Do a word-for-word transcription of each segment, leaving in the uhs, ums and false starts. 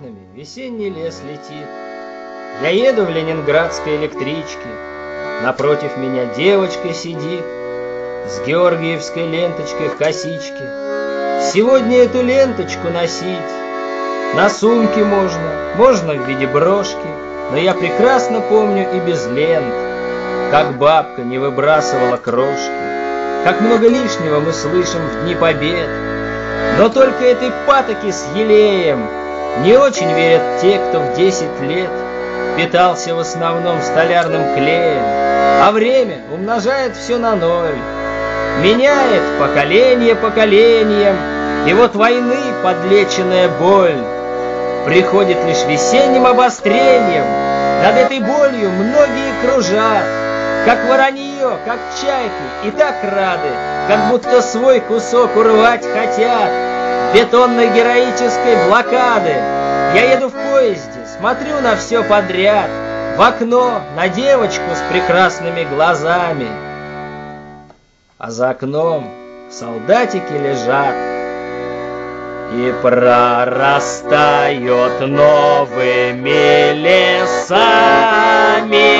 окнами весенний лес летит. Я еду в ленинградской электричке, напротив меня девочка сидит с георгиевской ленточкой в косичке. Сегодня эту ленточку носить на сумке можно, можно в виде брошки, но я прекрасно помню и без лент, как бабка не выбрасывала крошки, как много лишнего мы слышим в дни побед. Но только этой патоки с елеем не очень верят те, кто в десять лет питался в основном столярным клеем, а время умножает все на ноль, меняет поколение поколением, и вот войны подлеченная боль приходит лишь весенним обострением. Над этой болью многие кружат, как воронье, как чайки, и так рады, как будто свой кусок урвать хотят бетонной героической блокады. Я еду в поезде, смотрю на все подряд, в окно на девочку с прекрасными глазами, а за окном солдатики лежат, и прорастает новыми лесами.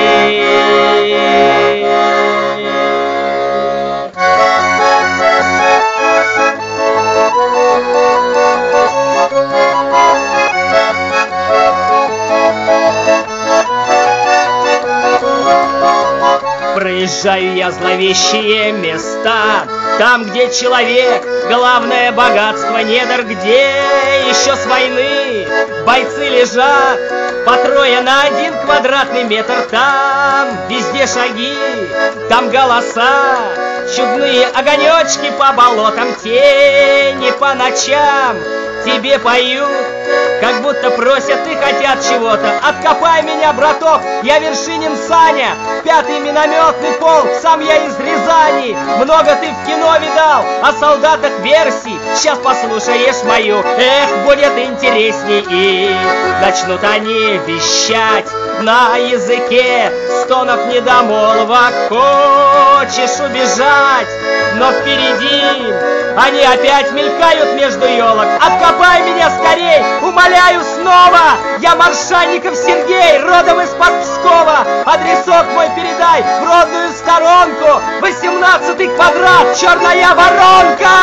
Проезжаю я зловещие места, там, где человек — главное богатство недр, где еще с войны бойцы лежат по трое на один квадратный метр. Там везде шаги, там голоса, чудные огонечки по болотам, тени по ночам тебе поют, как будто просят и хотят чего-то. Откопай меня, браток, я Вершинин Саня, пятый минометный полк, сам я из Рязани. Много ты в кино видал о солдатах версий, сейчас послушаешь мою, эх, будет интересней. И начнут они вещать на языке стонов недомолвок. Хочешь убежать, но впереди они опять мелькают между елок. Откопай меня скорей, умоляю снова, я Маршанников Сергей, родом из-под Пскова. Адресок мой передай в родную сторонку, восемнадцатый квадрат, Черная Воронка.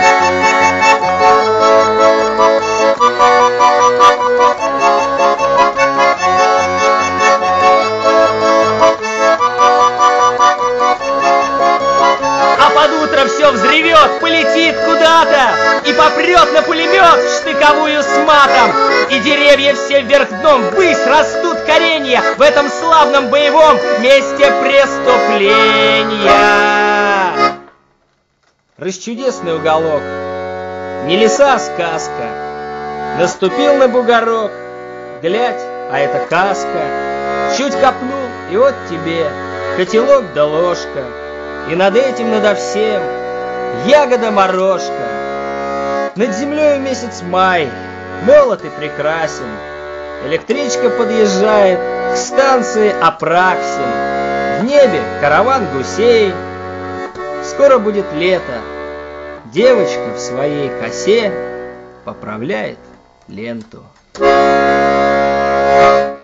Все взревет, полетит куда-то и попрет на пулемет в штыковую с матом. И деревья все вверх дном ввысь растут коренья в этом славном боевом месте преступления. Расчудесный уголок, не леса, а сказка. Наступил на бугорок, глядь, а это каска. Чуть копнул, и вот тебе котелок да ложка. И над этим, надо всем, ягода-морожка. Над землей месяц май, молод и прекрасен. Электричка подъезжает к станции Апраксин. В небе караван гусей. Скоро будет лето. Девочка в своей косе поправляет ленту.